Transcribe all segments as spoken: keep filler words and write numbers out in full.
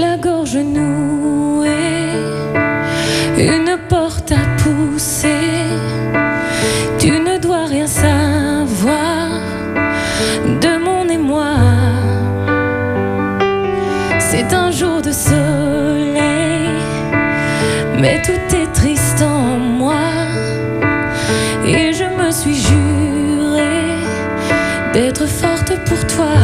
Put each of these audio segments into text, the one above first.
la gorge nouée, une porte à pousser. Tu ne dois rien savoir de mon émoi. C'est un jour de soleil, mais tout est triste en moi. Et je me suis jurée d'être forte pour toi.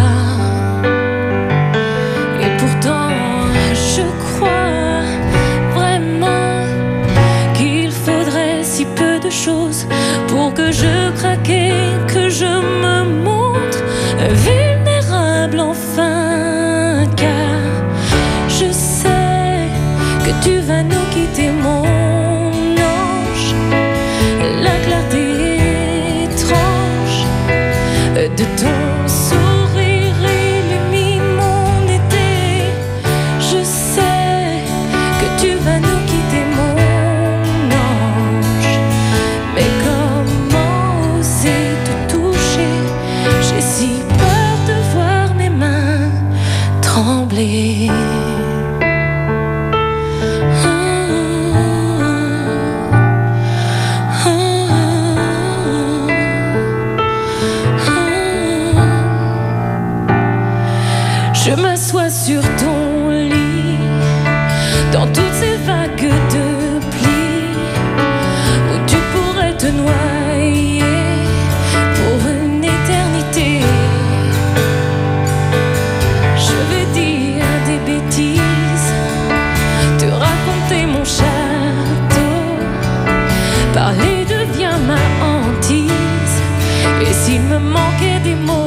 Et pourtant, je crois vraiment qu'il faudrait si peu de choses pour que je craque et que je me montre vulnérable enfin. Car je sais que tu vas nous quitter, mon ange. La clarté étrange de ton sourire illumine mon été. Je sais que tu vas nous quitter, mon ange. Mais comment oser te toucher? J'ai si peur de voir mes mains trembler. Je m'assois sur ton lit, dans toutes ces vagues de plis, où tu pourrais te noyer pour une éternité. Je vais dire des bêtises, te raconter mon château, parler devient ma hantise, et s'il me manquait des mots.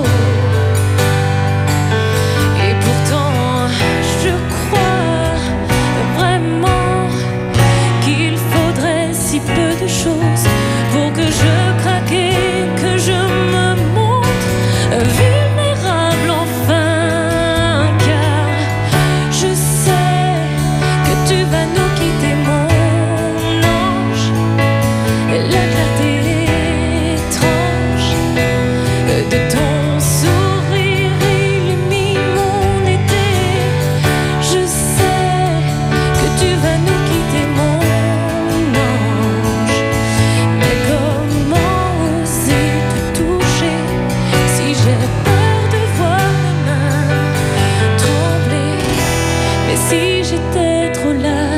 Peu de choses pour que je craque et que je me montre vulnérable enfin. Car je sais que tu vas nous quitter, mon ange. La clarté étrange de ton sourire illumine mon été. Je sais que tu vas nous quitter, mon si j'étais trop là.